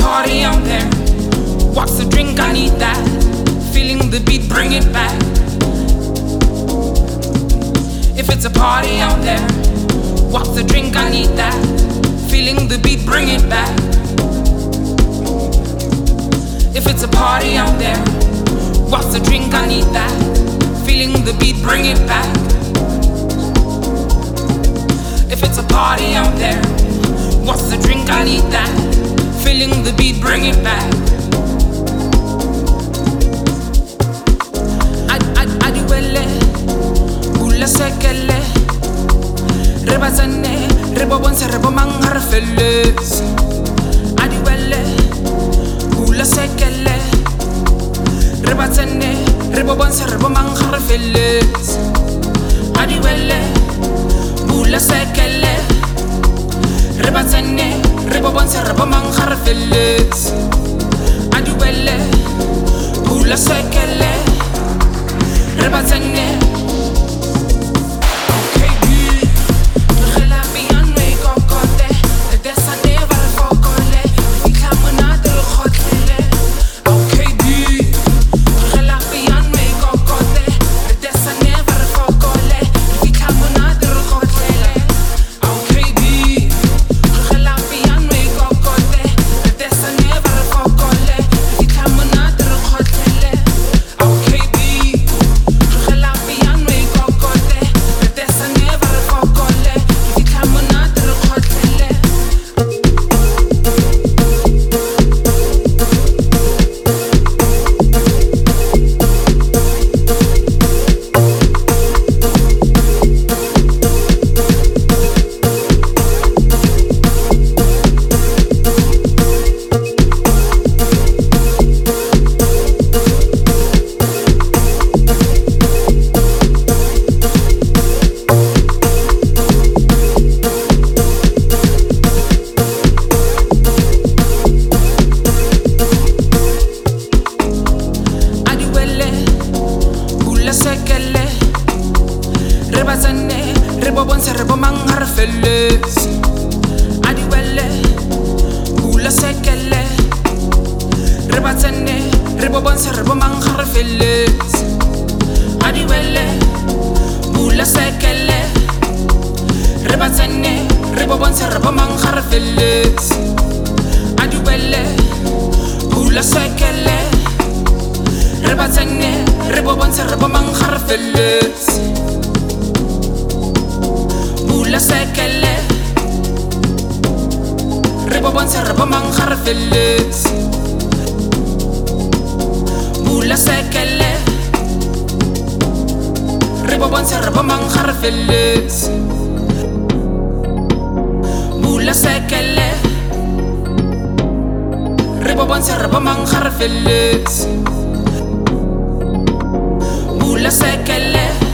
party out there, what's the drink? I need that. Feeling the beat, bring it back. If it's a party out there, what's the drink? I need that. Feeling the beat, bring it back. If it's a party out there, what's the drink? I need that. Feeling the beat, bring it back. If it's a party out there, what's the drink? I need that. Feeling the beat, bring it back. Adiwele, ula sekele, rebazane, rebobonse, rebomangar feles. Adiwele, ula sekele, rebazane, rebobonse, rebomangar feles. Adiwele, ula sekele, rebazane, rebobonse, rebomangar feles. Adiwele, ula sekele, rebazzane. Okay, good. Regela piano e kokote. De dessa neva le focole. Vi camonate le khotele. Okay, good. Regela piano e kokote. De dessa neva le focole. Vi camonate le khotele. Okay, good. Regela piano e kokote. De dessa neva le focole. Vi camonate le khotele. Okay, good. Rebazane, rebobonse, rebomangar feles. Adiwele, ula sekele. Rebazane, rebobonse, rebomangar feles. Adiwele, ula sekele. Rebazane, rebobonse, rebomangar feles. Adiwele, ula sekele. Rebazane, rebobonse, rebomangar feles. Ula sekele, rebobonse, rebomangar feles. Ula sekele, rebobonse, rebomangar feles. Ula sekele, rebobonse, rebomangar feles. Ula sekele.